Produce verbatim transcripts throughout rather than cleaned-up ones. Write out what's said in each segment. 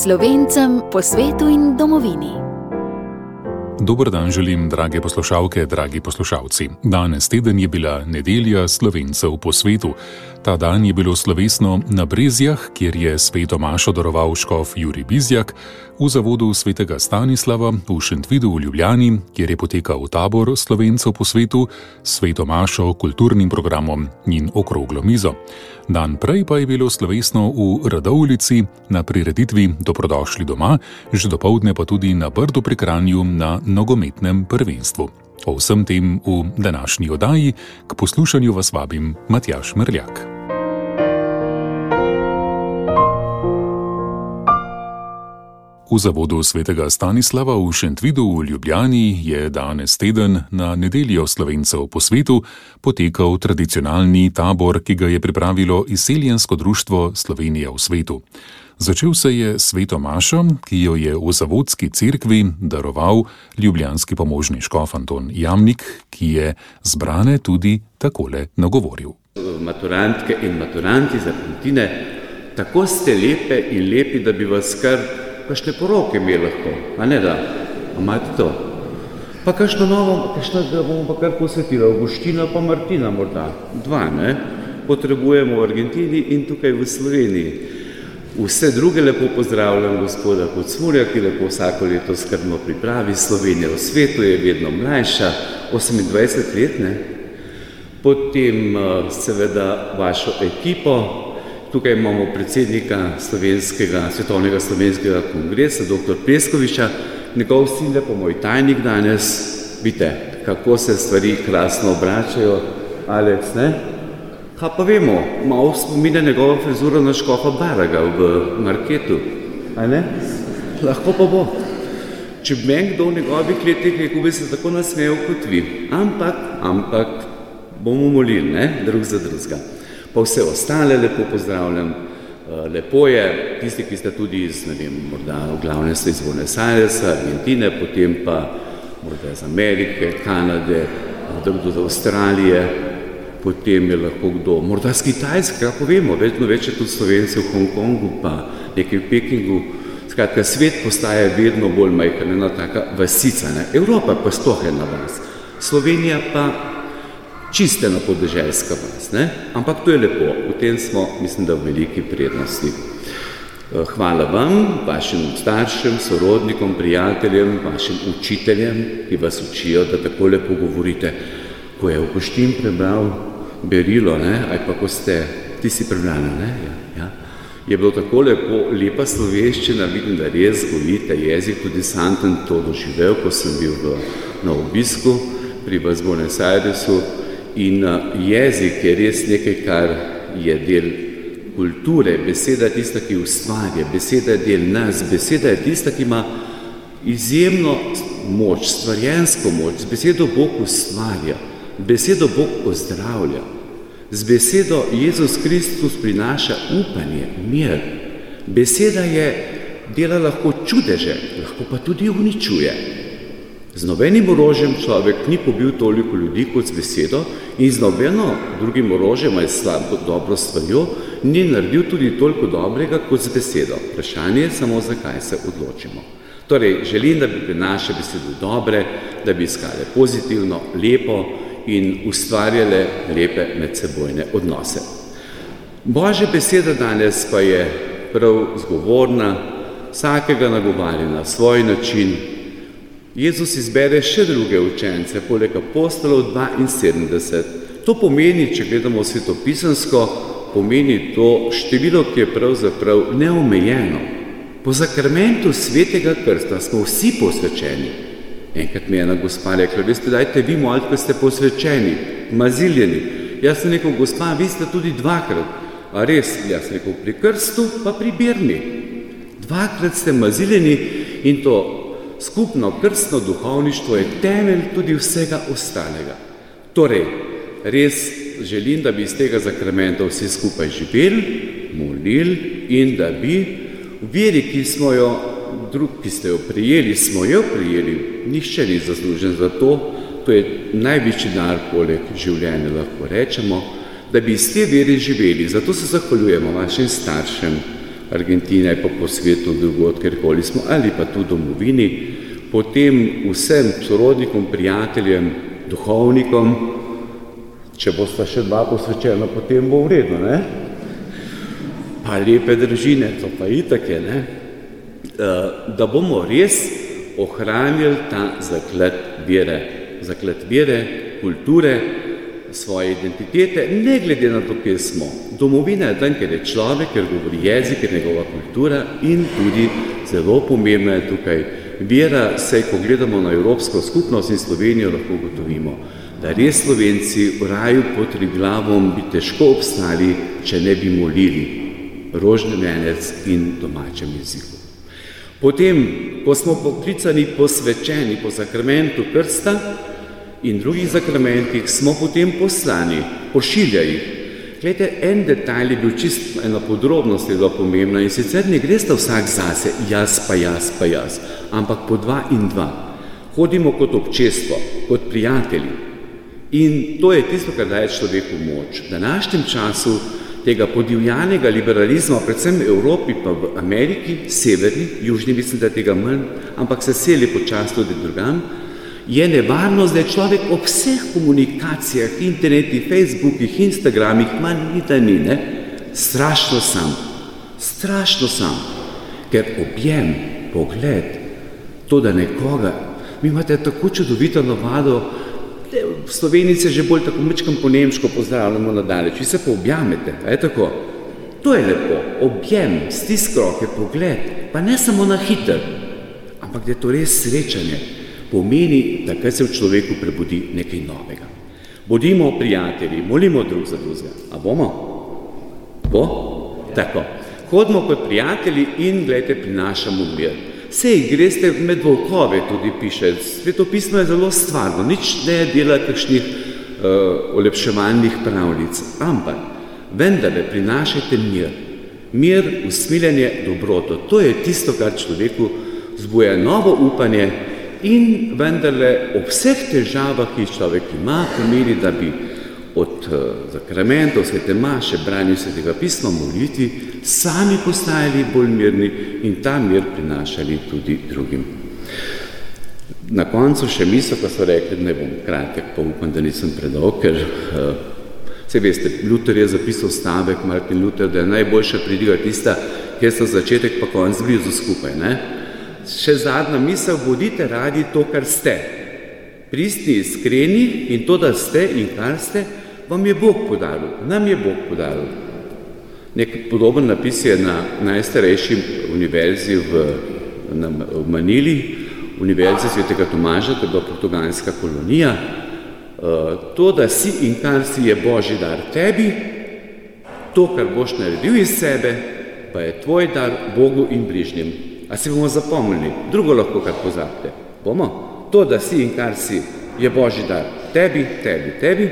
Slovencem po svetu in domovini. Dober dan želim, drage poslušalke, dragi poslušalci. Danes teden je bila nedelja Slovencev po svetu. Ta dan je bilo slovesno na Brezjah, kjer je sveto mašo daroval škof Jurij Bizjak, v zavodu svetega Stanislava v Šentvidu v Ljubljani, kjer je potekal tabor Slovencev po svetu, sveto mašo, kulturnim programom in okroglo mizo. Dan prej pa je bilo slovesno v Radovljici na prireditvi Dobrodošli doma, že dopoldne pa tudi na Brdu pri Kranju na nogometnem prvenstvu. O vsem tem v današnji oddaji, k poslušanju vas vabim Matjaž Merljak. V zavodu svetega Stanislava v Šentvidu v Ljubljani je danes teden na nedeljo Slovencev po svetu potekal tradicionalni tabor, ki ga je pripravilo Izseljensko društvo Slovenija v svetu. Začel se je sveto mašo, ki jo je v zavodski cerkvi daroval ljubljanski pomožni škof Anton Jamnik, ki je zbrane tudi takole nagovoril. Maturantke in maturanti z Argentine, tako ste lepe in lepi, da bi vas kar kakšne poroke imeli lahko, a ne da? Imate to? Pa kakšno novo, kakšno da bomo pa kar posvetili, Avguština pa Martina morda. Dva, ne? Potrebujemo v Argentini in tukaj v Sloveniji. Vse druge lepo pozdravljam gospoda Kocmurja, ki lepo vsako leto skrbno pripravi. Slovenija v svetu je vedno mlajša, osemindvajset let, ne? Potem seveda vašo ekipo. Tukaj imamo predsednika slovenskega, svetovnega slovenskega kongresa, doktor Preskoviča, njegov sin je pa moj tajnik danes. Vidite, kako se stvari krasno obračajo, Aleks, ne? Kaj pa vemo, malo spomine njegova frizura na škofa Baraga v Marketu, a ne? Lahko pa bo. Če bi meni kdo v njegovih letih rekel, bi se tako nasmejal kot vi. Ampak, ampak bomo molili, ne? Drug za drugega. Pa vse ostale lepo pozdravljam. Lepo je, tisti, ki ste tudi iz, ne vem, morda v glavnem ste iz Buenos Airesa, Argentine, potem pa morda iz Amerike, Kanade, drug do Avstralije, potem je lahko kdo, morda z Kitajske, kako vemo, vedno več je tudi Slovenci v Hongkongu, pa nekaj v Pekingu. Skratka, svet postaje vedno bolj majhen, ena taka vasica, ne? Evropa pa sploh je na vas. Slovenija pa čistena podeželska vas, ne? Ampak to je lepo, v tem smo, mislim, da v veliki prednosti. Hvala vam, vašim staršem, sorodnikom, prijateljem, vašim učiteljem, ki vas učijo, da tako lepo govorite. Ko je Avguštin prebral berilo, ne? Ali pa ko ste, ti si prebrali, ne? Ja, ja. Je bilo tako lepo, lepa slovenščina, vidim, da res govorite jezik, tudi sam sem to doživel, ko sem bil v, na obisku pri vas v Buenos Airesu. In jezik je res nekaj, kar je del kulture, beseda je tista, ki ustvarja, beseda je del nas, beseda je tista, ki ima izjemno moč, stvarjensko moč. Z besedo Bog ustvarja, besedo Bog ozdravlja, z besedo Jezus Kristus prinaša upanje, mir. Beseda je dela lahko čudeže, lahko pa tudi uničuje. Z nobenim orožjem človek ni pobil toliko ljudi kot z besedo in z nobeno drugim orožjem ali slabo dobro stvarjo ni naredil tudi toliko dobrega kot z besedo. Vprašanje je samo, zakaj se odločimo. Torej, želim, da bi pri naše besede dobre, da bi iskale pozitivno, lepo in ustvarjale lepe medsebojne odnose. Božja beseda danes pa je prav zgovorna, vsakega nagovarja na svoj način. Jezus izbere še druge učence, poleg apostolov dvainsedemdeset. To pomeni, če gledamo svetopisansko, pomeni to število, ki je pravzaprav neomejeno. Po zakramentu svetega krsta smo vsi posvečeni. Enkrat mi je ena gospa rekla, veste, dajte vi moliti, ko ste posvečeni, maziljeni. Jaz sem rekel, gospa, vi ste tudi dvakrat. A res, jaz sem rekel, pri krstu pa pri birmi. Dvakrat ste maziljeni in to skupno krstno duhovništvo je temelj tudi vsega ostalega. Torej, res želim, da bi iz tega zakramenta vsi skupaj živeli, molili in da bi v veri, ki smo jo, drug, ki ste jo prijeli, smo jo prijeli, nihče ni zaslužen za to, to je največji dar poleg življenja, lahko rečemo, da bi iz te veri živeli. Zato se zahvaljujemo vašim staršem, Argentine, pa po svetu drugod, kjerkoli smo, ali pa tudi domovini, potem vsem sorodnikom, prijateljem, duhovnikom, če bosta še dva posvečena, potem bo v redu, ne? Pa lepe družine, to pa itak je, ne? Da bomo res ohranili ta zaklad vere, zaklad vere, kulture, svoje identitete, ne glede na to, kjer smo. Domovina je tam, ker je človek, ker govori jezik, ker je njegova kultura in tudi zelo pomembna je tukaj vera, saj ko gledamo na Evropsko skupnost in Slovenijo, lahko ugotovimo, da res Slovenci v raju pod Triglavom bi težko obstali, če ne bi molili rožni venec in domačem jeziku. Potem, ko smo poklicani posvečeni po sakramentu krsta in drugih sakramentih, smo potem poslani, pošilja jih. Glejte, en detalj je bil čisto, ena podrobnost je bila pomembna in sicer ne gre sta vsak zase, jaz pa jaz pa jaz, ampak po dva in dva. Hodimo kot občestvo, kot prijatelji. In to je tisto, kar daje človeku moč. V današnjem času tega podivjanega liberalizma, predvsem v Evropi, pa v Ameriki, severni, južni, mislim, da je tega manj, ampak se seli počasi tudi drugam, je nevarnost, da je človek ob vseh komunikacijah, internetih, Facebookih, Instagramih, manj ni da ni, ne? Strašno sam, strašno sam, ker objem, pogled, to, da nekoga, mi imate tako čudovito navado, v Sloveniji se že bolj tako mečkam po nemško pozdravljamo nadaleč, vi se pa objamete, a je tako? To je lepo, objem, stisk roke, pogled, pa ne samo na hiter, ampak da je to res srečanje, pomeni, da kaj se v človeku prebudi nekaj novega. Bodimo prijatelji, molimo drug za drugega, a bomo? Bo? Tako. Hodimo kot prijatelji in, gledajte, prinašamo mir. Sej, greste med volkove, tudi piše, svetopismo je zelo stvarno, nič ne dela kakšnih uh, olepševalnih pravljic, ampak vendarle prinašajte mir. Mir, usmiljenje, dobroto, to je tisto, kar človeku zbuja novo upanje in vendarle ob vseh težavah, ki človek ima, pomeni, da bi od uh, zakramentov, svete maše, branju svetega pisma, molitvi, sami postajali bolj mirni in ta mir prinašali tudi drugim. Na koncu še misel, ko so rekli, ne bom kratek, pa upam, da nisem predolg, ker uh, se veste, Luther je zapisal stavek, Martin Luther, da je najboljša pridiga tista, kjer so začetek pa konc blizu skupaj, ne? Še zadnja misel, bodite radi to, kar ste. Pristni, iskreni in to, da ste in kar ste, vam je Bog podaril, nam je Bog podaril. Nek podoben napis je na najstarejši univerzi v, na, v Manili, univerzi svetega Tomaža, to je bila portugalska kolonija. Uh, to, da si in kar si, je Božji dar tebi, to, kar boš naredil iz sebe, pa je tvoj dar Bogu in bližnjim. A si bomo zapomnili, drugo lahko kar pozabite. Bomo? To, da si in kar si, je Božji dar tebi, tebi, tebi,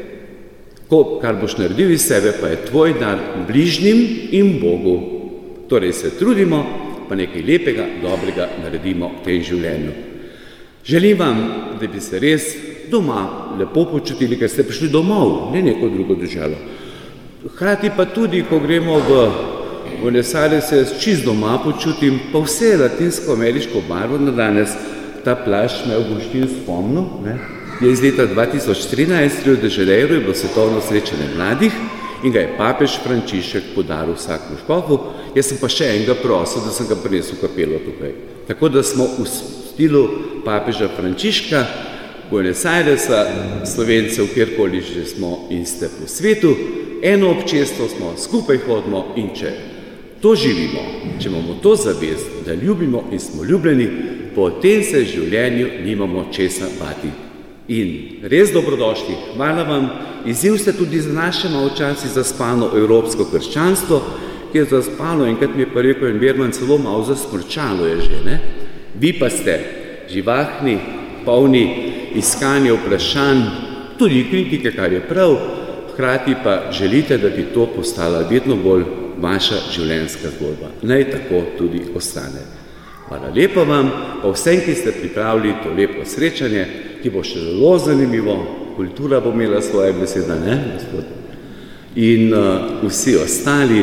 ko, kar boš naredil iz sebe, pa je tvoj dar bližnjim in Bogu. Torej se trudimo, pa nekaj lepega, dobrega naredimo v tem življenju. Želim vam, da bi se res doma lepo počutili, ker ste prišli domov, ne neko drugo državo. Hkrati pa tudi, ko gremo v Buenos Aires, se čist doma počutim, pa vse latinsko-ameriško barvo na danes, ta plašč me Avguštin spomnil, ne? Je iz leta dva tisoč trinajst, v Rio de Janeiro je bilo svetovno srečanje mladih in ga je papež Frančišek podaril vsakemu škofu, jaz sem pa še enega prosil, da sem ga prinesel v kapelo tukaj. Tako da smo v stilu papeža Frančiška, Buenos Airesa, Slovencev, kjerkoli že smo in ste po svetu, eno občestvo smo, skupaj hodimo in če to živimo, če imamo to zavest, da ljubimo in smo ljubljeni, potem se v življenju nimamo česa bati. In res dobrodošli, hvala vam, izziv ste tudi za naše malo včasih zaspano evropsko krščanstvo, ki je zaspano in kot mi je pa rekel en verman, celo malo zasmrčalo je že, ne? Vi pa ste živahni, polni iskanja vprašanj, tudi kritike, kar je prav, hkrati pa želite, da bi to postala vedno bolj vaša življenjska zgodba. Naj tako tudi ostane. Hvala lepa vam, pa vsem, ki ste pripravili to lepo srečanje, ki bo še zelo zanimivo, kultura bo imela svoje besede, ne, gospod? In uh, vsi ostali,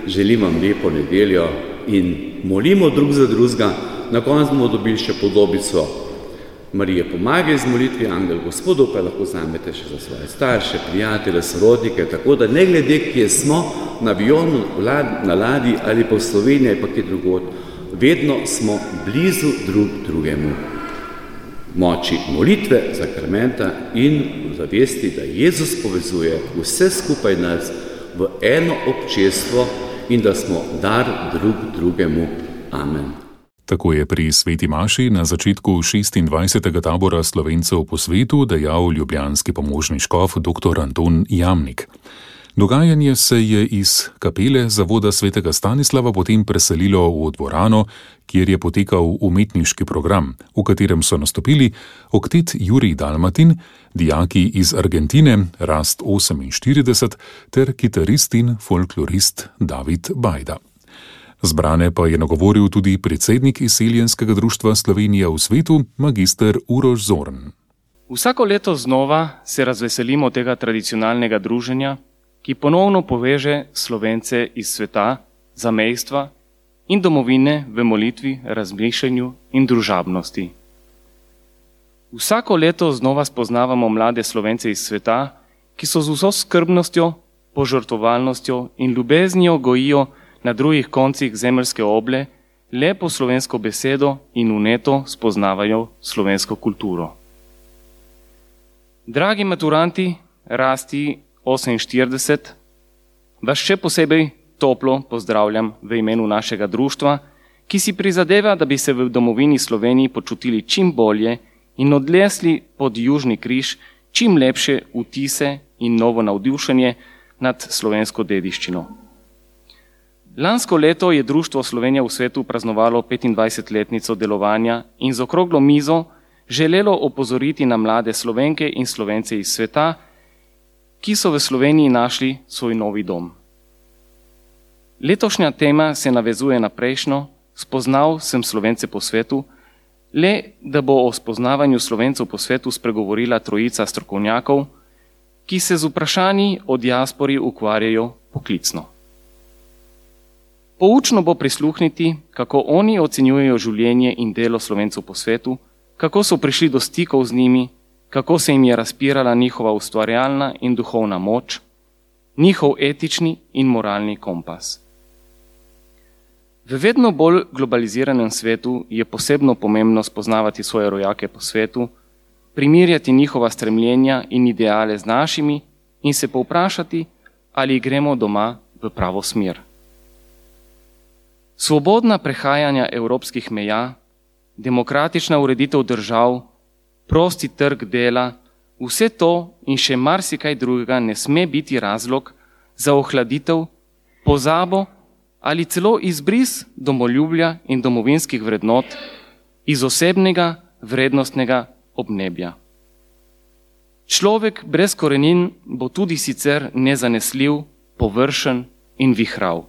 želim vam lepo nedeljo in molimo drug za drugega. Na koncu bomo dobili še podobico Marije pomagaj z molitvi Angel Gospodu, pa lahko vzamete še za svoje starše, prijatelje, sorodnike, tako da ne glede, kje smo, na avionu, na ladji ali pa v Sloveniji, pa kje drugod, vedno smo blizu drug drugemu. Moči molitve, sakramenta in zavesti, da Jezus povezuje vse skupaj nas v eno občestvo in da smo dar drug drugemu. Amen. Tako je pri sveti maši na začetku šestindvajsetega tabora Slovencev po svetu dejal ljubljanski pomožni škof dr. Anton Jamnik. Dogajanje se je iz kapele zavoda svetega Stanislava potem preselilo v dvorano, kjer je potekal umetniški program, v katerem so nastopili oktet Jurij Dalmatin, dijaki iz Argentine Rast oseminštirideset ter kitarist in folklorist David Bajda. Zbrane pa je nagovoril tudi predsednik Izseljenskega društva Slovenija v svetu, magister Uroš Zorn. Vsako leto znova se razveselimo tega tradicionalnega druženja, ki ponovno poveže Slovence iz sveta, zamejstva in domovine v molitvi, razmišljanju in družabnosti. Vsako leto znova spoznavamo mlade Slovence iz sveta, ki so z vso skrbnostjo, požrtvovalnostjo in ljubeznijo gojijo na drugih koncih zemeljske oble lepo slovensko besedo in vneto spoznavajo slovensko kulturo. Dragi maturanti Rasti oseminštirideset, vas še posebej toplo pozdravljam v imenu našega društva, ki si prizadeva, da bi se v domovini Sloveniji počutili čim bolje in odnesli pod Južni križ čim lepše vtise in novo navdušenje nad slovensko dediščino. Lansko leto je Društvo Slovenija v svetu praznovalo petindvajsetletnico delovanja in z okroglo mizo želelo opozoriti na mlade Slovenke in Slovence iz sveta, ki so v Sloveniji našli svoj novi dom. Letošnja tema se navezuje na prejšnjo, spoznal sem Slovence po svetu, le da bo o spoznavanju Slovencev po svetu spregovorila trojica strokovnjakov, ki se z vprašanji o diaspori ukvarjajo poklicno. Poučno bo prisluhniti, kako oni ocenjujejo življenje in delo Slovencev po svetu, kako so prišli do stikov z njimi, kako se jim je razpirala njihova ustvarjalna in duhovna moč, njihov etični in moralni kompas. V vedno bolj globaliziranem svetu je posebno pomembno spoznavati svoje rojake po svetu, primerjati njihova stremljenja in ideale z našimi in se povprašati, ali gremo doma v pravo smer. Svobodna prehajanja evropskih meja, demokratična ureditev držav, prosti trg dela, vse to in še marsikaj drugega ne sme biti razlog za ohladitev, pozabo ali celo izbris domoljubja in domovinskih vrednot iz osebnega vrednostnega obnebja. Človek brez korenin bo tudi sicer nezanesljiv, površen in vihrav.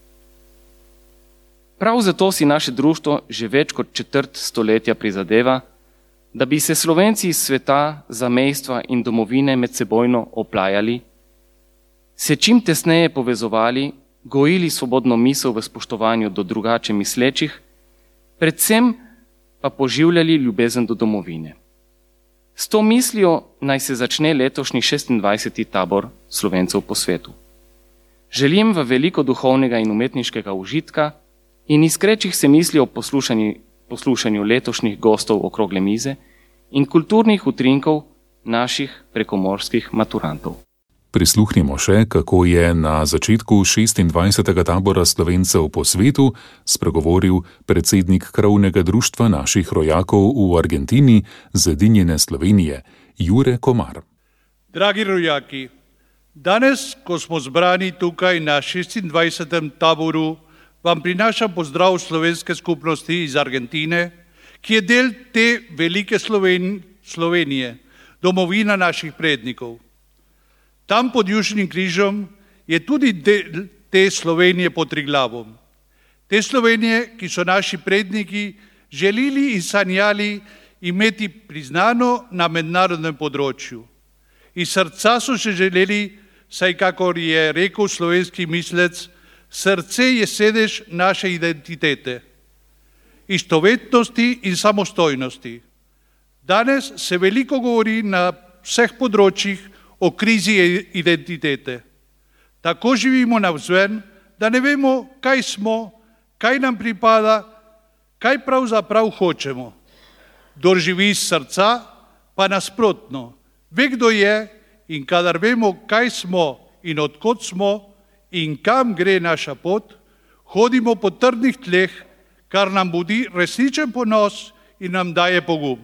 Prav zato si naše društvo že več kot četrt stoletja prizadeva, da bi se Slovenci iz sveta, zamejstva in domovine medsebojno oplajali, se čim tesneje povezovali, gojili svobodno misel v spoštovanju do drugače mislečih, predvsem pa poživljali ljubezen do domovine. S to mislijo naj se začne letošnji šestindvajseti tabor Slovencev po svetu. Želim v veliko duhovnega in umetniškega užitka in iskrečih se misli o poslušanju, poslušanju letošnjih gostov okrogle mize in kulturnih utrinkov naših prekomorskih maturantov. Prisluhnimo še, kako je na začetku šestindvajsetega tabora Slovencev po svetu spregovoril predsednik krovnega društva naših rojakov v Argentini, Zedinjene Slovenije, Jure Komar. Dragi rojaki, danes, ko smo zbrani tukaj na šestindvajsetem taboru, vam prinašam pozdrav slovenske skupnosti iz Argentine, ki je del te velike Sloven- Slovenije, domovina naših prednikov. Tam pod Južnim križem je tudi del te Slovenije pod Triglavom. Te Slovenije, ki so naši predniki želeli in sanjali imeti priznano na mednarodnem področju. Iz srca so še želeli, saj kakor je rekel slovenski mislec, Srce je sedež naše identitete, istovetnosti in samostojnosti. Danes se veliko govori na vseh področjih o krizi identitete. Tako živimo navzven, da ne vemo, kaj smo, kaj nam pripada, kaj pravzaprav hočemo. Kdor živi iz srca, pa nasprotno, ve, kdo je, in kadar vemo, kaj smo in odkot smo in kam gre naša pot, hodimo po trdnih tleh, kar nam budi resničen ponos in nam daje pogum.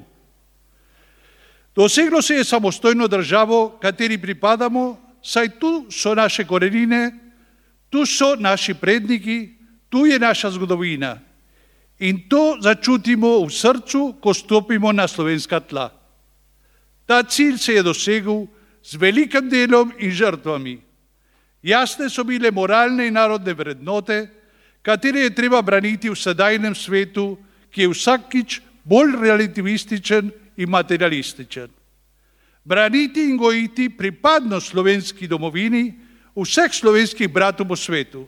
Doseglo se je samostojno državo, kateri pripadamo, saj tu so naše korenine, tu so naši predniki, tu je naša zgodovina. In to začutimo v srcu, ko stopimo na slovenska tla. Ta cilj se je dosegel z velikim delom in žrtvami. Jasne so bile moralne in narodne vrednote, katere je treba braniti v sedajnem svetu, ki je vsakič bolj relativističen in materialističen. Braniti in gojiti pripadnost slovenski domovini vseh slovenskih bratov po svetu.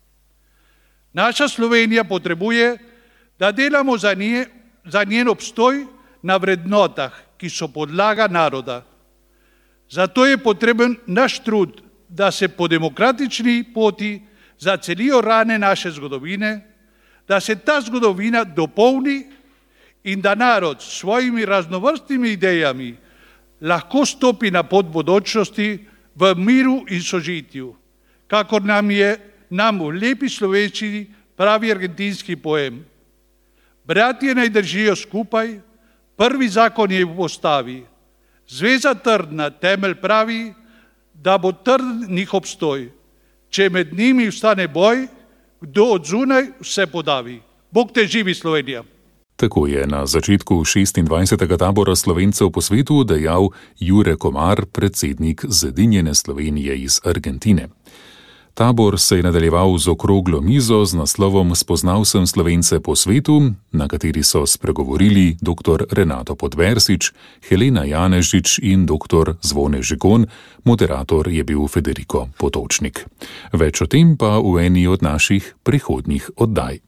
Naša Slovenija potrebuje, da delamo za, nje, za njen obstoj na vrednotah, ki so podlaga naroda. Zato je potreben naš trud, da se po demokratični poti zacelijo rane naše zgodovine, da se ta zgodovina dopolni in da narod s svojimi raznovrstnimi idejami lahko stopi na pot bodočnosti v miru in sožitju, kakor nam je nam v lepi slovenščini pravi argentinski poem. Bratje naj držijo skupaj, prvi zakon je v postavi. Zveza trdna, temelj pravi, da bo trd njih obstoj. Če med njimi vstane boj, kdo od zunaj vse podavi. Bog te živi, Slovenija. Tako je na začetku šestindvajsetega tabora Slovencev po svetu dejal Jure Komar, predsednik Zedinjene Slovenije iz Argentine. Tabor se je nadaljeval z okroglo mizo z naslovom Spoznal sem Slovence po svetu, na kateri so spregovorili dr. Renato Podversič, Helena Janežič in dr. Zvone Žigon, moderator je bil Federico Potočnik. Več o tem pa v eni od naših prihodnjih oddaj.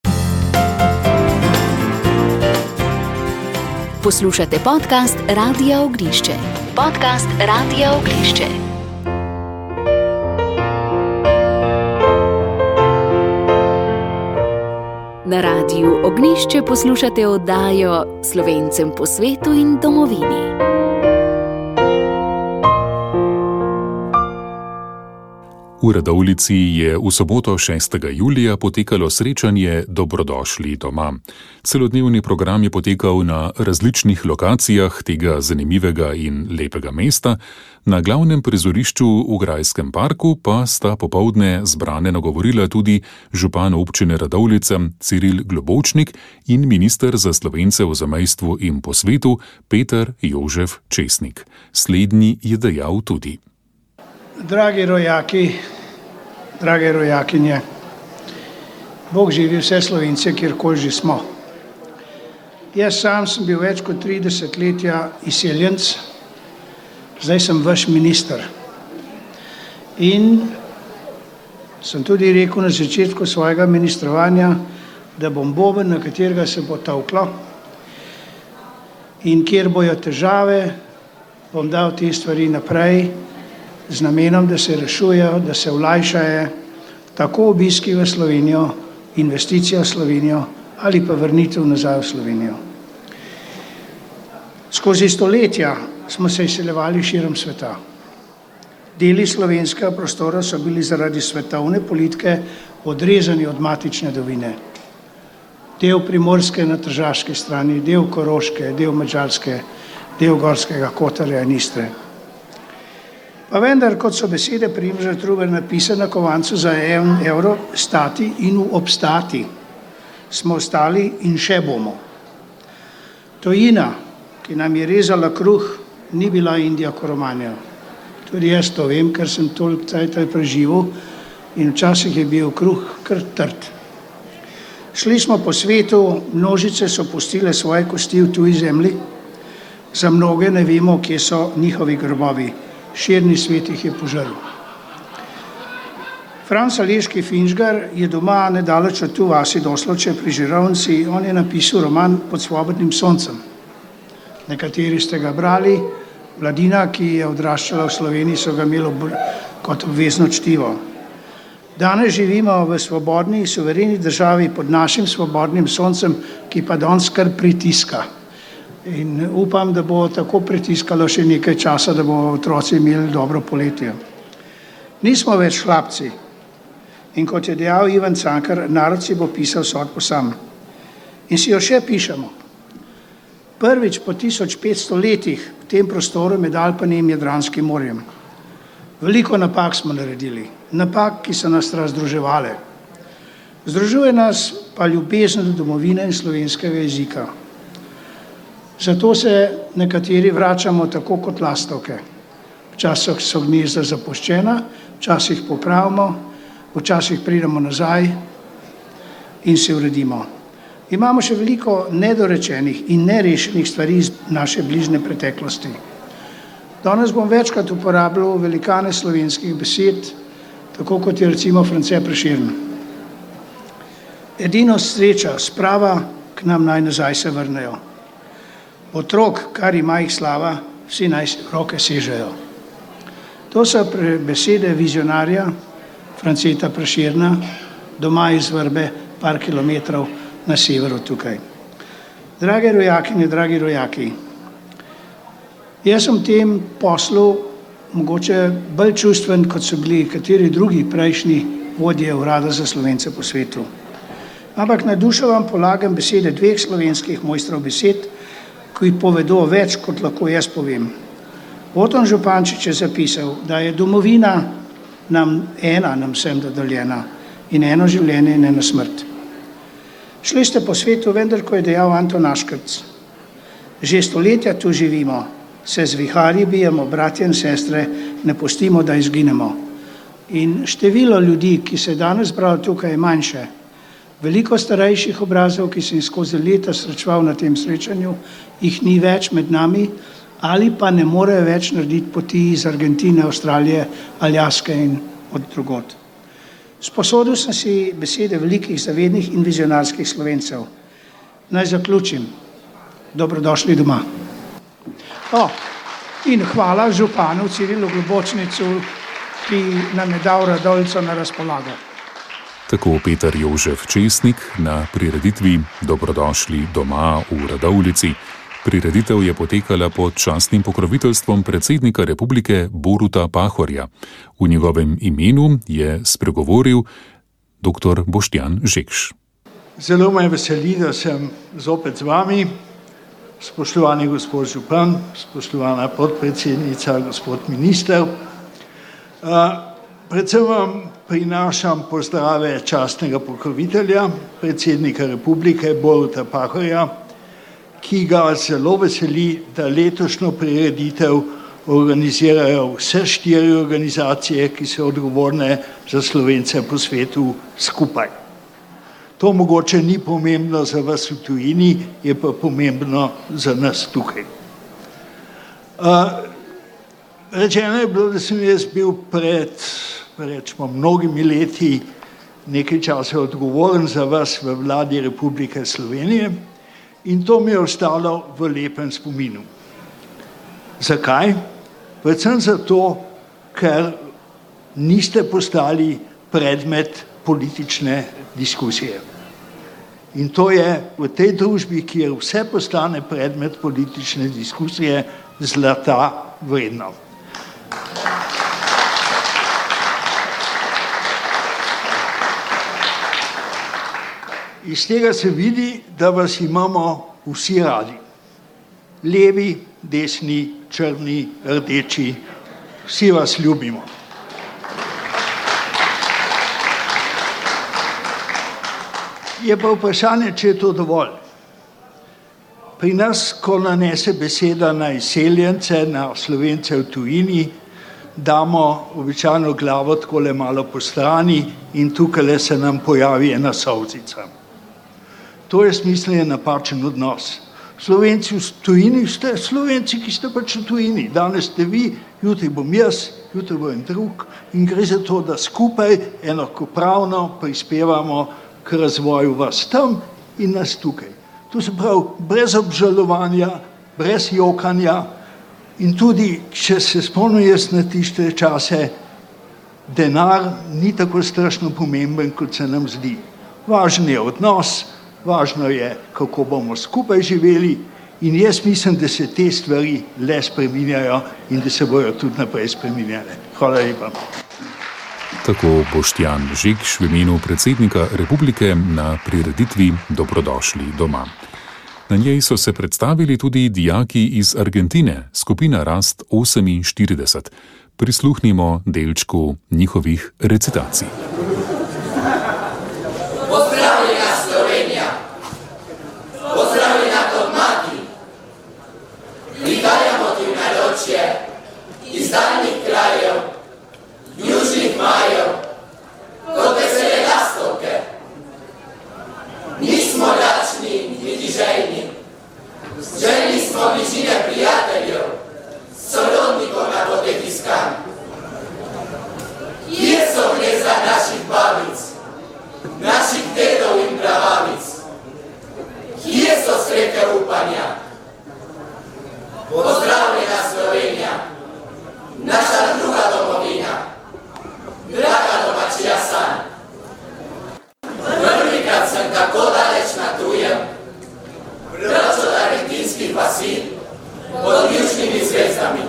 Poslušate podcast Radia Ognišče. Podcast Radia Ognišče. Na Radiju Ognišče poslušate oddajo Slovencem po svetu in domovini. V Radovljici je v soboto šestega julija potekalo srečanje Dobrodošli doma. Celodnevni program je potekal na različnih lokacijah tega zanimivega in lepega mesta, na glavnem prizorišču v Grajskem parku pa sta popoldne zbrane nagovorila tudi župan občine Radovljica Ciril Globočnik in minister za Slovence v zamejstvu in po svetu Peter Jožef Česnik. Slednji je dejal tudi: Dragi rojaki, drage rojakinje, Bog živi vse Slovence, kjerkoli že smo. Jaz sam sem bil več kot tri desetletja izseljenec, zdaj sem vaš minister. In sem tudi rekel na začetku svojega ministrovanja, da bom boben, na katerega se bo tolklo, in kjer bojo težave, bom dal te stvari naprej, z namenom, da se rešujejo, da se olajšajo tako obiski v Slovenijo, investicija v Slovenijo ali pa vrnitev nazaj v Slovenijo. Skozi stoletja smo se izseljevali širom sveta. Deli slovenskega prostora so bili zaradi svetovne politike odrezani od matične domovine. Del Primorske na tržaški strani, del Koroške, del Madžarske, del Gorskega Kotarja in Istre. Pa vendar, kot so besede Primoža Trubarja napisane na kovancu za en evro, stati in obstati, smo ostali in še bomo. Tojina, ki nam je rezala kruh, ni bila Indija Koromanija. Tudi jaz to vem, ker sem toliko cajta preživel in včasih je bil kruh kar trd. Šli smo po svetu, množice so pustile svoje kosti v tuji zemlji, za mnoge ne vemo, kje so njihovi grobovi. Širni svet jih je požrl. Franc Aleški Finžgar je doma nedaleč od tu vasi Doslovče pri Žirovnici, on je napisal roman Pod svobodnim soncem. Nekateri ste ga brali, mladina, ki je odraščala v Sloveniji, so ga imeli kot obvezno čtivo. Danes živimo v svobodni, suvereni državi pod našim svobodnim soncem, ki pa danes kar pritiska. In upam, da bo tako pritiskalo še nekaj časa, da bo otroci imeli dobro poletje. Nismo več hlapci. In kot je dejal Ivan Cankar, narod si bo pisal sodbo sam. In si jo še pišemo. Prvič po tisoč petsto letih v tem prostoru med Alpami in Jadranskim morjem. Veliko napak smo naredili. Napak, ki so nas razdruževale. Združuje nas pa ljubezen do domovine in slovenskega jezika. Zato se nekateri vračamo tako kot lastovke. Včasih so gnezda zapuščena, včasih popravimo, včasih pridemo nazaj in se uredimo. Imamo še veliko nedorečenih in nerešenih stvari iz naše bližnje preteklosti. Danes bom večkrat uporabljal velikane slovenskih besed, tako kot je recimo France Prešeren. Edino sreča, sprava k nam naj nazaj se vrnejo. Otrok, kar ima jih slava, vsi naj roke sežejo. To so besede vizionarja Franceta Prešerna, doma iz Vrbe, par kilometrov na severu tukaj. Drage rojakinje, dragi rojaki, jaz sem v tem poslu mogoče bolj čustven, kot so bili kateri drugi prejšnji vodje Urada za Slovence po svetu. Ampak na dušo vam polagam besede dveh slovenskih mojstrov besed, ki povedo več, kot lahko jaz povem. Oton Župančič je zapisal, da je domovina nam ena nam vsem dodeljena in eno življenje in ena smrt. Šli ste po svetu, vendar, ko je dejal Anton Aškrc. Že stoletja tu živimo, se z viharji bijemo, bratje in sestre, ne pustimo, da izginemo. In število ljudi, ki se danes zbralo tukaj, je manjše. Veliko starejših obrazov, ki sem skozi leta srečeval na tem srečanju, jih ni več med nami, ali pa ne morejo več narediti poti iz Argentine, Avstralije, Aljaske in od drugod. Sposodil sem si besede velikih zavednih in vizionarskih Slovencev. Naj zaključim. Dobrodošli doma. O, in hvala županu Cirilu Globočnicu, ki nam je dal Radovljico na razpolago. Tako Peter Jožef Česnik na prireditvi Dobrodošli doma v Radovljici. Prireditev je potekala pod častnim pokroviteljstvom predsednika republike Boruta Pahorja. V njegovem imenu je spregovoril dr. Boštjan Žekš. Zelo me veseli, da sem zopet z vami, spoštovani gospod župan, spoštovana podpredsednica, gospod minister. Predvsem vam prinašam pozdrave častnega pokrovitelja, predsednika republike Boruta Pahorja, ki ga zelo veseli, da letošnjo prireditev organizirajo vse štiri organizacije, ki so odgovorne za Slovence po svetu skupaj. To mogoče ni pomembno za vas v tujini, je pa pomembno za nas tukaj. Rečeno je bilo, da sem jaz bil pred, rečemo, mnogimi leti nekaj časa odgovoren za vas v vladi Republike Slovenije. In to mi je ostalo v lepem spominu. Zakaj? Predvsem zato, ker niste postali predmet politične diskusije. In to je v tej družbi, kjer vse postane predmet politične diskusije, zlata vredno. Iz tega se vidi, da vas imamo vsi radi. Levi, desni, črni, rdeči, vsi vas ljubimo. Je pa vprašanje, če je to dovolj. Pri nas, ko nanese beseda na izseljence, na Slovence v tujini, damo običajno glavo takole malo po strani in tukaj se nam pojavi ena solzica. To je smislen napačen odnos. Slovenci v tujini ste Slovenci, ki ste pač v tujini. Danes ste vi, jutri bom jaz, jutri bo en drug in gre za to, da skupaj enakopravno prispevamo k razvoju vas tam in nas tukaj. To se pravi, brez obžalovanja, brez jokanja in tudi, če se spomnim jaz na tiste čase, denar ni tako strašno pomemben, kot se nam zdi. Važen je odnos, važno je, kako bomo skupaj živeli in jaz mislim, da se te stvari le spreminjajo in da se bojo tudi naprej spreminjale. Hvala lepa. Tako Boštjan Žekš v imenu predsednika republike na prireditvi Dobrodošli doma. Na njej so se predstavili tudi dijaki iz Argentine, skupina Rast oseminštirideset. Prisluhnimo delčku njihovih recitacij. Pozdravljena Slovenija, pozdravljena kot mati, prihajamo ti v naročje iz daljnih krajev, južnih majev, kot vesele lastovke. Nismo lačni niti željni, željni smo bližine prijateljev, sorodnikov na poteh iskanj. Kje so gnezda naših babic, naših dedov in prababic? Kje so sreke upanja? Pozdravljena Slovenija, naša druga domovina, draga domačija sanj. Prvikrat sem tako daleč na tujem, proč od argentinskih vasi, pod južnimi zvezdami.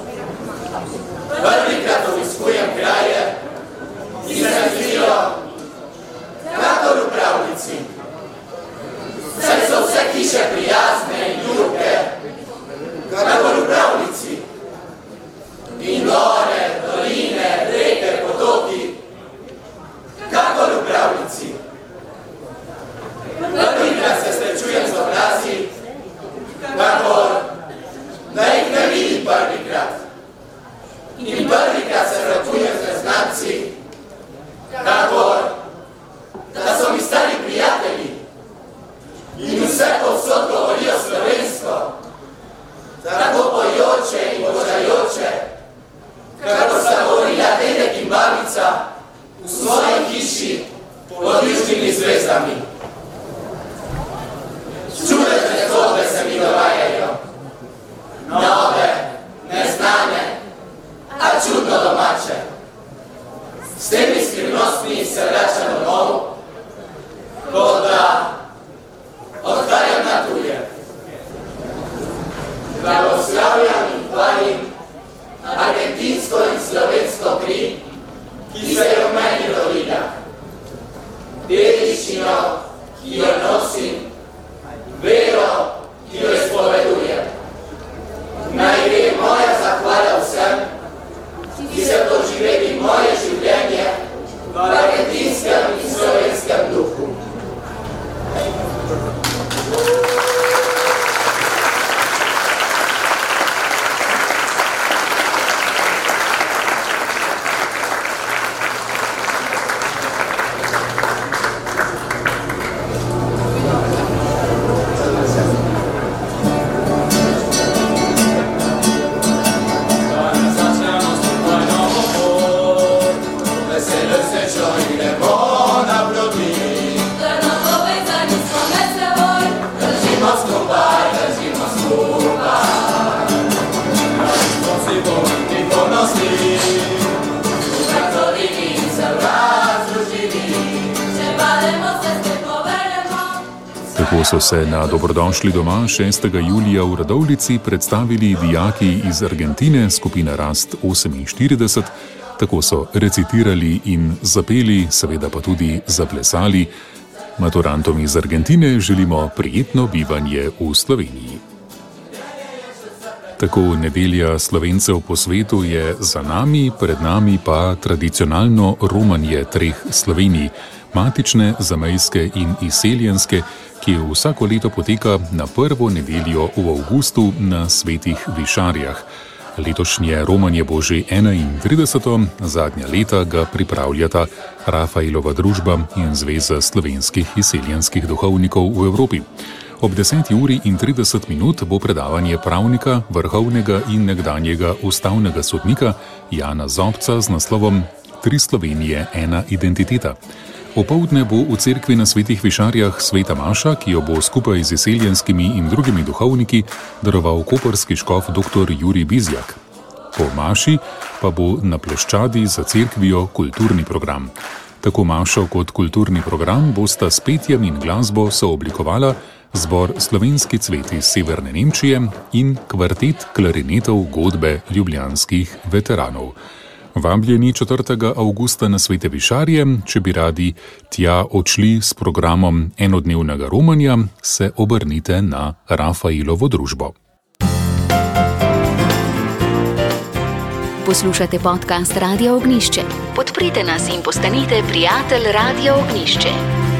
Prvikrat obiskujem kraje, ki se zdijo kakor v pravljici. Saj so vse hiše prijazne in ljubke, kakor v pravljici. In gore, doline, reke, potoki, kakor v pravljici. Prvikrat se srečujem z obrazi, kakor da jih ne vidim prvikrat. In prvikrat se srečujem z neznanci, kakor da so mi stari prijatelji in vse povsod govorijo slovensko, tako pojoče in božajoče, kakor sta govorila dedek in babica v svoji hiši pod južnimi zvezdami. Čudesne zgodbe se mi dogajajo, nove, neznane, a čudno domače. S temi skrivnostmi se vračam domov, kot da odhajam na tuje. Blagoslavljam in hvalim argentinsko in slovensko kri, ki se je v meni rodila. Dediščino, ki jo nosim, vero, ki jo izpovedujem. Naj gre moja zahvala vsem, ki so doživeli moje življenje v argentinskem in slovenskem duhu. Tako so se na Dobrodošli doma šestega julija v Radovljici predstavili dijaki iz Argentine, skupina Rast oseminštirideset, tako so recitirali in zapeli, seveda pa tudi zaplesali. Maturantom iz Argentine želimo prijetno bivanje v Sloveniji. Tako nedelja Slovencev po svetu je za nami, pred nami pa tradicionalno romanje treh Slovenij, matične, zamejske in izseljenske, ki vsako leto poteka na prvo nedeljo v avgustu na Svetih Višarjah. Letošnje romanje bo že enaintrideseto, zadnja leta ga pripravljata Rafaelova družba in Zveza slovenskih izseljenskih duhovnikov v Evropi. Ob deseti uri in trideset minut bo predavanje pravnika, vrhovnega in nekdanjega ustavnega sodnika Jana Zobca z naslovom Tri Slovenije, ena identiteta. Opoldne bo v cerkvi na Svetih Višarjah sveta maša, ki jo bo skupaj z izseljenskimi in drugimi duhovniki daroval koprski škof dr. Jurij Bizjak. Po maši pa bo na ploščadi za cerkvijo kulturni program. Tako mašo kot kulturni program bosta s petjem in glasbo sooblikovala zbor Slovenski cvet iz Severne Nemčije in kvartet klarinetov godbe ljubljanskih veteranov. Vabljeni četrtega avgusta na Svete Višarje, če bi radi tja odšli s programom enodnevnega romanja, se obrnite na Rafaelovo družbo. Poslušate podcast Radia Ognjišče. Podprite nas in postanite prijatelj Radia Ognjišče.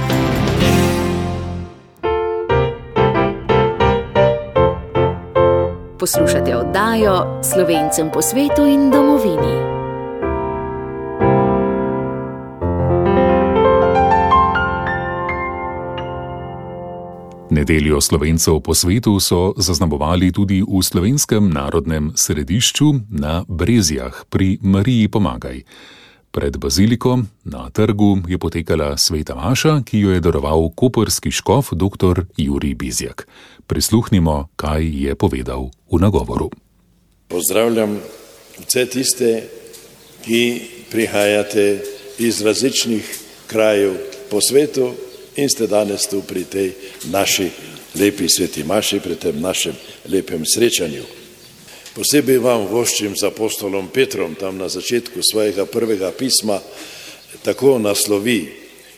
Poslušate oddajo Slovencem po svetu in domovini. Nedeljo Slovencev po svetu so zaznamovali tudi v Slovenskem narodnem središču na Brezjah pri Mariji Pomagaj. Pred baziliko na trgu je potekala sveta maša, ki jo je daroval koprski škof dr. Jurij Bizjak. Prisluhnimo, kaj je povedal v nagovoru. Pozdravljam vse tiste, ki prihajate iz različnih krajev po svetu in ste danes tu pri tej naši lepi sveti maši, pri tem našem lepem srečanju. Posebej vam voščim z apostolom Petrom, tam na začetku svojega prvega pisma, tako naslovi: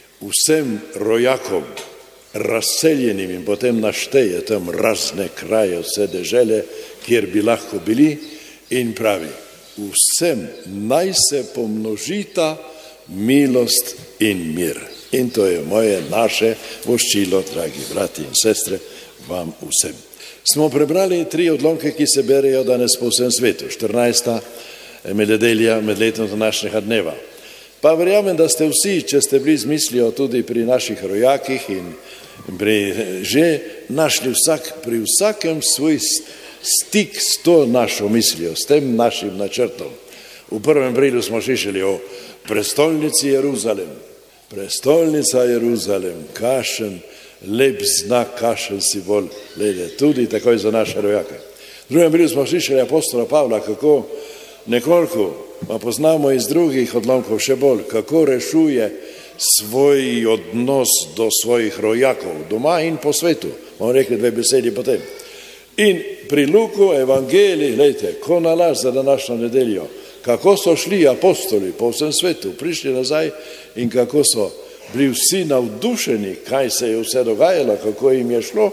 vsem rojakom, razseljenim, in potem našteje tam razne kraje, vse dežele, kjer bi lahko bili, in pravi: vsem naj se pomnožita milost in mir. In to je moje, naše voščilo, dragi brati in sestre, vam vsem. Smo prebrali tri odlomke, ki se berejo danes po vsem svetu. štirinajsta nedelja med letom današnjega dneva. Pa verjamem, da ste vsi, če ste bili z mislijo tudi pri naših rojakih in pri, že našli vsak, pri vsakem svoj stik s to našo mislijo, s tem našim načrtom. V prvem brilu smo slišali o prestolnici Jeruzalem. Prestolnica Jeruzalem, kašen lep znak, kašen simbol, glede, tudi takoj za naše rojake. V drugem brilu smo slišali apostola Pavla, kako nekoliko, pa poznamo iz drugih odlomkov še bolj, kako rešuje svoj odnos do svojih rojakov, doma in po svetu. Bomo rekli dve besedi potem. In pri Luku evangeliji, gledajte, ko nalaž za današnjo nedeljo, kako so šli apostoli po vsem svetu, prišli nazaj in kako so bili vsi navdušeni, kaj se je vse dogajalo, kako jim je šlo.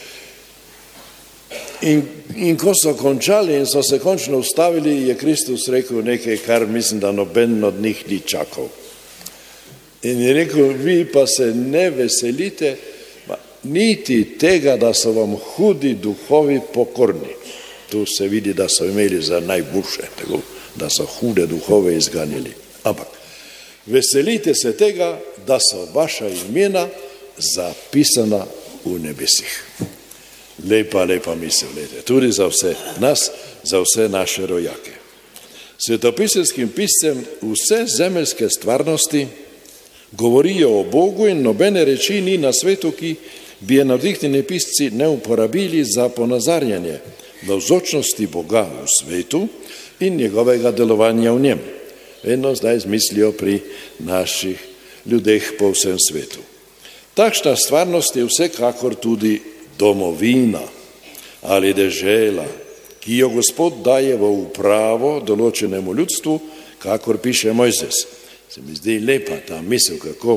In, in ko so končali in so se končno ustavili, je Kristus rekel nekaj, kar mislim, da noben od njih ni čakal. In je rekel: vi pa se ne veselite niti tega, da so vam hudi duhovi pokorni. Tu se vidi, da so imeli za najboljše, tako da so hude duhove izganjali. Ampak veselite se tega, da so vaša imena zapisana v nebesih. Lepa, lepa misel, lete, tudi za vse nas, za vse naše rojake. Svetopisenskim piscem vse zemeljske stvarnosti govorijo o Bogu in nobene reči ni na svetu, ki bi je navdihnjeni pisci ne uporabili za ponazarjanje navzočnosti Boga v svetu in njegovega delovanja v njem. Vedno zdaj z mislijo pri naših ljudeh po vsem svetu. Takšna stvarnost je vsekakor tudi domovina ali dežela, ki jo Gospod daje v upravo določenemu ljudstvu, kakor piše Mojzes. Se mi zdi lepa ta misel, kako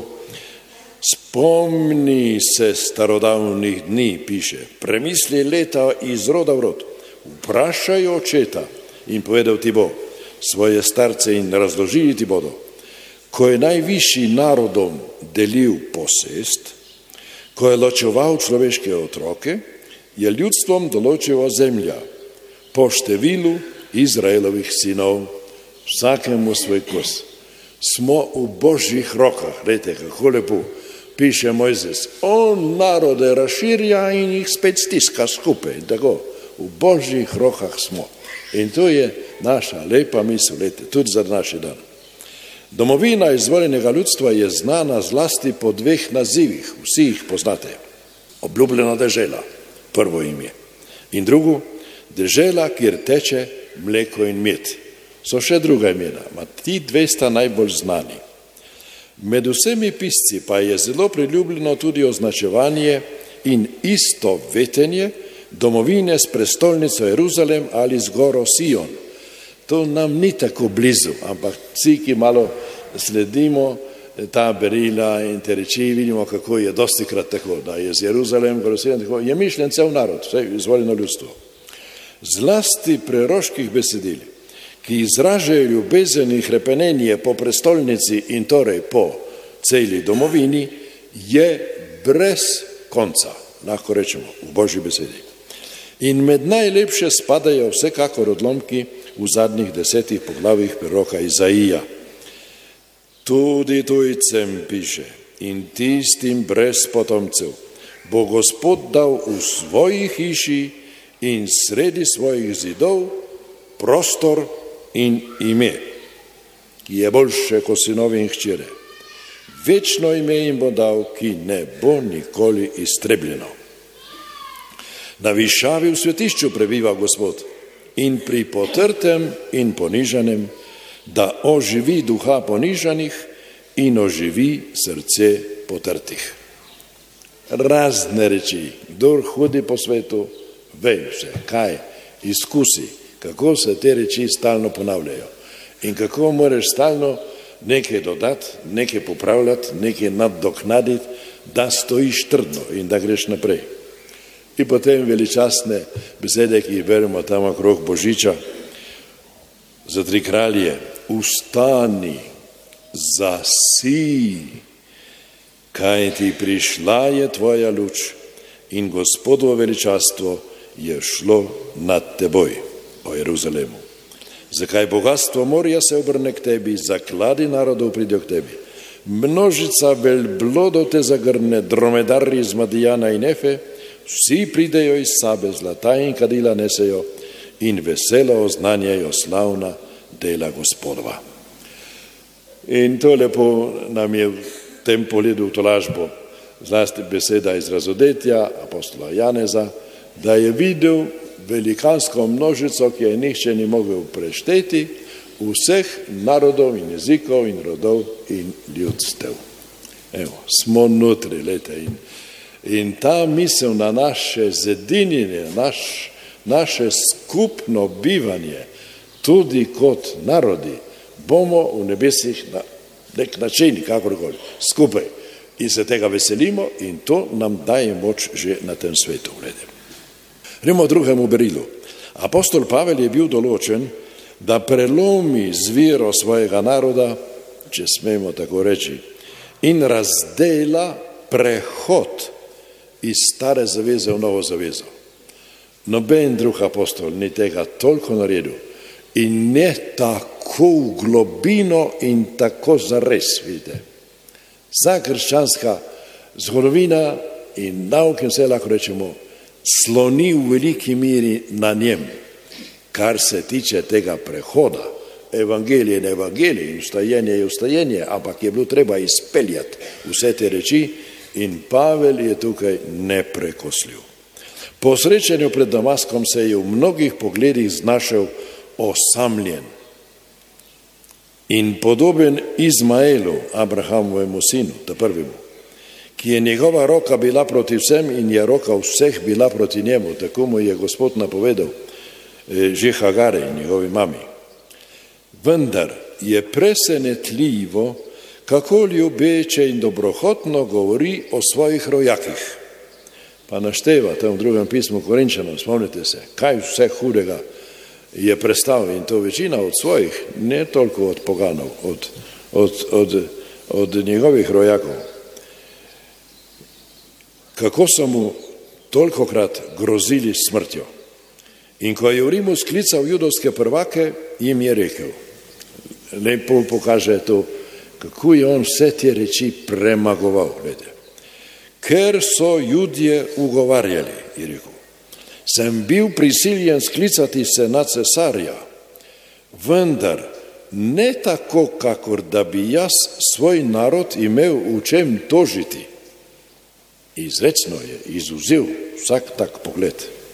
spomni se starodavnih dni, piše, premisli leta iz roda v rod, vprašaj očeta in povedal ti bo svoje starce in razložili ti bodo, ko je najvišji narodom delil posest, ko je ločeval človeške otroke, je ljudstvom določila zemlja po številu Izraelovih sinov, vsakemu svoj kos. Smo v Božjih rokah, gledajte, kako lepo. piše Mojzes, on narode razširja in jih spet stiska skupaj. Tako, v božjih rokah smo. In to je naša lepa misel, lete, tudi za naši dan. Domovina izvoljenega ljudstva je znana zlasti po dveh nazivih, vsi jih poznate. Obljubljena dežela, prvo ime. In drugo, dežela, kjer teče mleko in med. So še druga imena, ma ti dve sta najbolj znani. Med vsemi pisci pa je zelo priljubljeno tudi označevanje in istovetenje domovine s prestolnico Jeruzalem ali z goro Sion. To nam ni tako blizu, ampak vsi, ki malo sledimo ta berila in te reči, vidimo, kako je dosti krat tako, da je z Jeruzalem, goro Sion, tako, je mišljen cel narod, vse izvoljeno ljudstvo. Zlasti preroških besedil, ki izražajo ljubezen in hrepenenje po prestolnici in torej po celi domovini, je brez konca, lahko rečemo, v božji besedi. In med najlepše spadajo vsekakor odlomki v zadnjih desetih poglavjih preroka Izaija. Tudi tujcem piše in tistim brez potomcev bo Gospod dal v svoji hiši in sredi svojih zidov prostor in ime, ki je boljše kot sinovi in hčere. Večno ime jim bo dal, ki ne bo nikoli iztrebljeno. Na višavi v svetišču prebiva Gospod in pri potrtem in ponižanem, da oživi duha ponižanih in oživi srce potrtih. Razne reči, kdor hodi po svetu, ve vse, kaj izkusi, kako se te reči stalno ponavljajo in kako moraš stalno nekaj dodati, nekaj popravljati, nekaj nadoknaditi, da stojiš trdno in da greš naprej. In potem veličastne besede, ki jih beremo tam okrog Božiča, za tri kralje, ustani, zasij, kaj ti prišla je tvoja luč in Gospodovo veličastvo je šlo nad teboj, o Jeruzalemu. Zakaj bogatstvo morja se obrne k tebi, zakladi narodov pridejo k tebi. Množica velblodov te zagrne, dromedarji iz Madijana in Efe, vsi pridejo iz Sabe, zlata in kadila nesejo in veselo oznanjajo slavna dela Gospodova. In to lepo nam je v tem pogledu v tolažbo, zlasti beseda iz razodetja apostola Janeza, da je videl velikansko množico, ki je nihče ni mogel prešteti, vseh narodov in jezikov in rodov in ljudstev. Evo, smo notri, lete, in In ta misel na naše zedinjenje, naš, naše skupno bivanje, tudi kot narodi, bomo v nebesih na nek način, kakorkoli, skupaj. In se tega veselimo in to nam daje moč že na tem svetu. Gremo drugemu berilu. Apostol Pavel je bil določen, da prelomi z vero svojega naroda, če smemo tako reči, in razdela prehod iz stare zaveze v novo zavezo. Noben drug apostol ni tega toliko naredil in ne tako v globino in tako zares, vidite. Vsa krščanska zgodovina in nauk in vse lahko rečemo, sloni v veliki miri na njem, kar se tiče tega prehoda. Evangelije in evangelije in vstajenje je vstajenje, ampak je bilo treba izpeljati vse te reči. In Pavel je tukaj neprekosljiv. Po srečanju pred Damaskom se je v mnogih pogledih znašel osamljen in podoben Izmaelu, Abrahamovemu sinu, ta prvemu, ki je njegova roka bila proti vsem in je roka vseh bila proti njemu, tako mu je Gospod napovedal že Hagare in njegovi mami. Vendar je presenetljivo, kako ljubeče in dobrohotno govori o svojih rojakih. Pa našteva tam v drugem pismu Korinčanom, spomnite se, kaj vse hudega je prestal in to večina od svojih, ne toliko od poganov, od, od, od, od njegovih rojakov. Kako so mu tolikokrat grozili smrtjo. In ko je v Rimu sklical judovske prvake, jim je rekel, lepo pokaže to, kako je on vse te reči premagoval. Glede. ker so Judje ugovarjali, je rekel, sem bil prisiljen sklicati se na cesarja, vendar ne tako, kakor da bi jaz svoj narod imel v čem tožiti. Izrecno je izvzel vsak tak pogled.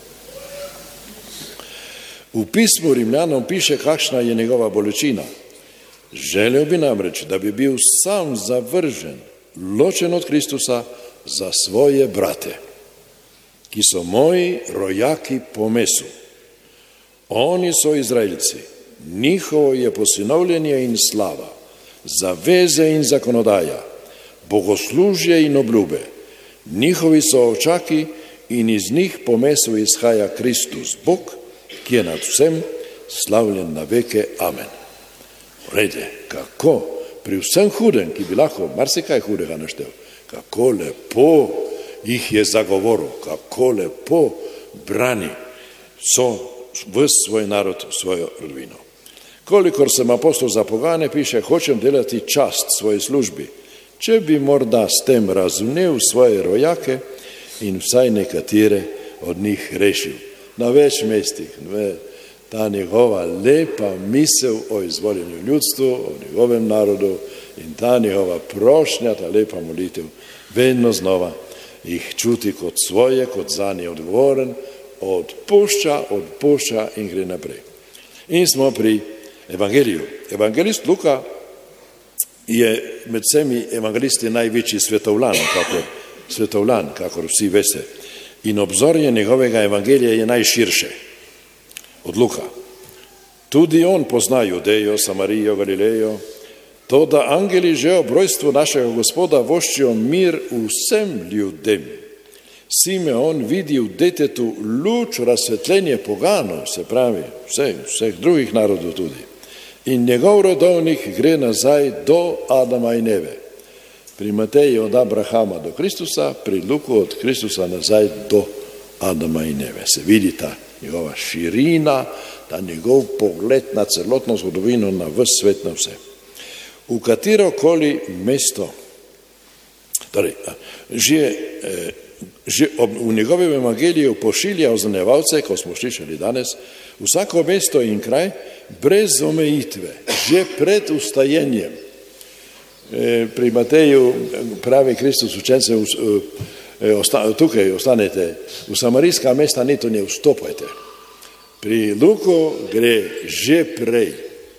V pismu Rimljanom piše, kakšna je njegova bolečina. Želel bi namreč, da bi bil sam zavržen, ločen od Kristusa za svoje brate, ki so moji rojaki po mesu. Oni so Izraelci, njihovo je posinovljenje in slava, zaveze in zakonodaja, bogoslužje in obljube. Njihovi so ovčaki in iz njih po mesu izhaja Kristus, Bog, ki je nad vsem slavljen na veke. Amen. Rede, kako pri vsem hudem, ki bi lahko marsikaj hudega naštel, kako lepo jih je zagovoril, kako lepo brani so v svoj narod, svojo rodovino. Kolikor sem apostol za pogane, piše, hočem delati čast svoji službi, če bi morda s tem razumel svoje rojake in vsaj nekatere od njih rešil. Na več mestih, ta njegova lepa misel o izvoljenju ljudstvu, o njegovem narodu in ta njegova prošnja, ta lepa molitev, vedno znova jih čuti kot svoje, kot zanje odgovoren, odpušča, odpušča in gre naprej. In smo pri evangeliju. Evangelist Luka je med vsemi evangelisti največji svetovljan, kakor, svetovljan, kakor vsi veste. In obzorje njegovega evangelija je najširše od Luka. Tudi on pozna Judejo, Samarijo, Galilejo, to, da angeli že ob rojstvu našega Gospoda voščijo mir vsem ljudem. Simeon vidi v detetu luč razsvetljenje poganov, se pravi vseh, vseh drugih narodov tudi. In njegov rodovnik gre nazaj do Adama in Eve. Pri Mateji od Abrahama do Kristusa, pri Luku od Kristusa nazaj do Adama in Eve. Se vidi ta njegova širina, ta njegov pogled na celotno zgodovino, na ves svet, na vse. V katerokoli mesto, torej, že, že v njegovem evangeliju pošilja označevalce, ko smo slišali danes, vsako mesto in kraj brez omejitve, že pred vstajenjem. Pri Mateju pravi Kristus učencem, tukaj ostanete, v samarijska mesta niti ne vstopajte. Pri Luku gre že prej,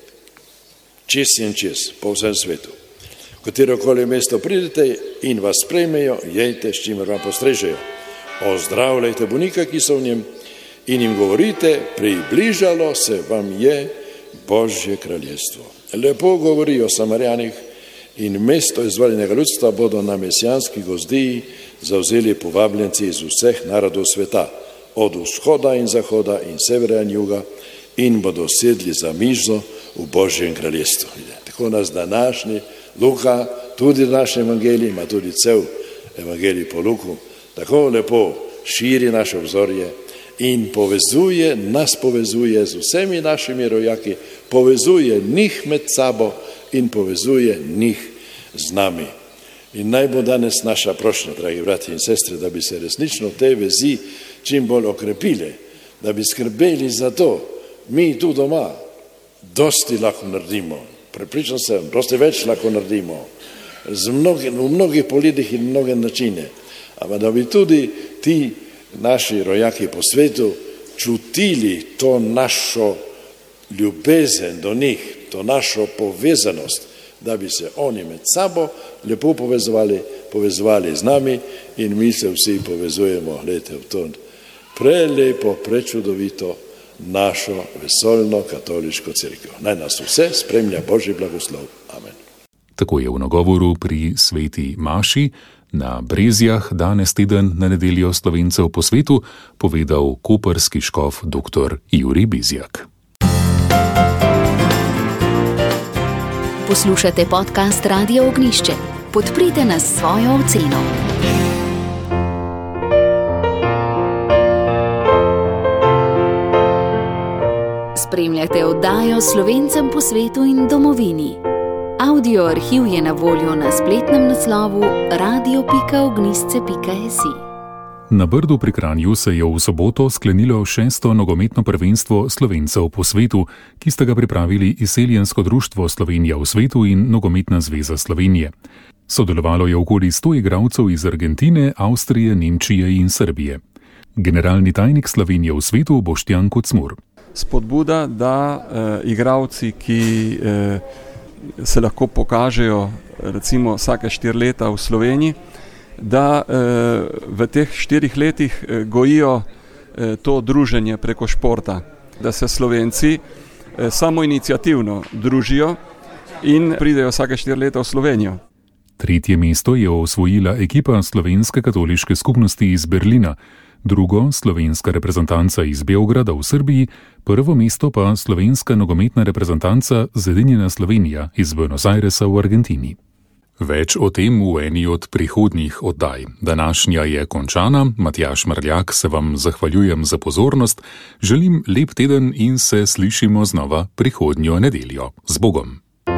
čez in čez, po vsem svetu. V katerokoli mesto pridete in vas sprejmejo, jejte, s čimer vam postrežejo. Ozdravljajte bolnika, ki so v njem, in jim govorite, približalo se vam je Božje kraljestvo. Lepo govori o Samarjanih in mesto izvoljenega ljudstva bodo na mesijanski gozdiji zavzeli povabljenci iz vseh narodov sveta, od vzhoda in zahoda in severa in juga, in bodo sedli za mizo v Božjem kraljestvu. Tako nas današnji Luka, tudi naš evangelij, ima tudi cel evangelij po Luku, tako lepo širi naše obzorje in povezuje, nas povezuje z vsemi našimi rojaki, povezuje njih med sabo in povezuje njih z nami. In naj bo danes naša prošnja, dragi brati in sestre, da bi se resnično te vezi čim bolj okrepile, da bi skrbeli za to. Mi tu doma dosti lahko naredimo, prepričan sem, dosti več lahko naredimo, z mnogi, v mnogih politikih in mnoge načine, ampak da bi tudi ti naši rojaki po svetu čutili to našo ljubezen do njih, to našo povezanost, da bi se oni med sabo lepo povezovali, povezovali z nami in mi se vsi povezujemo, gledajte, v to prelepo, prečudovito našo vesoljno katoliško cerkev. Naj nas vse spremlja Božji blagoslov. Amen. Tako je v nagovoru pri sveti maši na Brezjah danes teden na nedeljo Slovencev po svetu povedal koprski škof dr. Jurij Bizjak. Poslušate podcast Radia Ognjišče. Podprite nas s svojo oceno. Spremljate oddajo Slovencem po svetu in domovini. Audio arhiv je na voljo na spletnem naslovu radio pika ognjišče pika si. Na Brdu pri Kranju se je v soboto sklenilo šesto nogometno prvenstvo Slovencev po svetu, ki sta ga pripravili Izseljensko društvo Slovenija v svetu in Nogometna zveza Slovenije. Sodelovalo je okoli sto igralcev iz Argentine, Avstrije, Nemčije in Srbije. Generalni tajnik Slovenije v svetu Boštjan Kocmur. Spodbuda, da eh, igralci, ki eh, se lahko pokažejo recimo vsake štiri leta v Sloveniji, da eh, v teh štirih letih eh, gojijo eh, to druženje preko športa, da se Slovenci eh, samoiniciativno družijo in pridejo vsake štiri leta v Slovenijo. Tretje mesto je osvojila ekipa Slovenske katoliške skupnosti iz Berlina, drugo slovenska reprezentanca iz Beograda v Srbiji, prvo mesto pa slovenska nogometna reprezentanca Zedinjena Slovenija iz Buenos Airesa v Argentini. Več o tem v eni od prihodnjih oddaj. Današnja je končana, Matjaž Mrljak se vam zahvaljujem za pozornost, želim lep teden in se slišimo znova prihodnjo nedeljo. Z Bogom!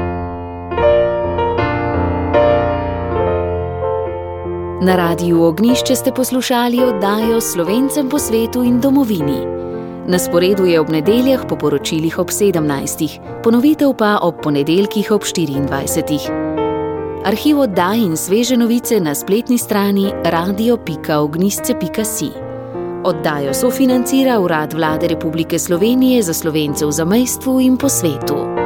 Na Radiu Ognjišče ste poslušali oddajo Slovencem po svetu in domovini. Na sporedu je ob nedeljah po poročilih ob sedemnajstih, ponovitev pa ob ponedeljkih ob štiriindvajsetih. Arhiv oddaj in sveže novice na spletni strani radio pika ognjišče pika si. Oddajo sofinancira Urad Vlade Republike Slovenije za Slovence v zamejstvu in po svetu.